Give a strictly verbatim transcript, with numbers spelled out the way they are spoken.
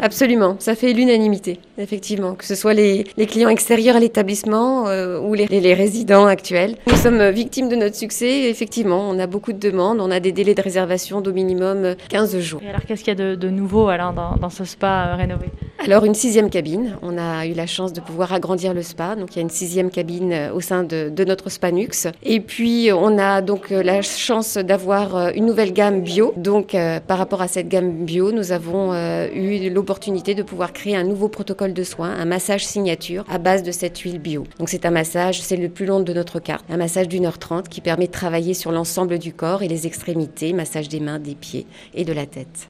Absolument, ça fait l'unanimité, effectivement, que ce soit les, les clients extérieurs à l'établissement euh, ou les, les résidents actuels. Nous sommes victimes de notre succès, effectivement, on a beaucoup de demandes, on a des délais de réservation d'au minimum quinze jours. Et alors qu'est-ce qu'il y a de, de nouveau alors, dans, dans ce spa euh, rénové ? Alors une sixième cabine, on a eu la chance de pouvoir agrandir le spa, donc il y a une sixième cabine au sein de, de notre Spanux. Et puis on a donc la chance d'avoir une nouvelle gamme bio, donc euh, par rapport à cette gamme bio, nous avons euh, eu l'opportunité de pouvoir créer un nouveau protocole de soins, un massage signature à base de cette huile bio. Donc c'est un massage, c'est le plus long de notre carte, un massage d'une heure trente qui permet de travailler sur l'ensemble du corps et les extrémités, massage des mains, des pieds et de la tête.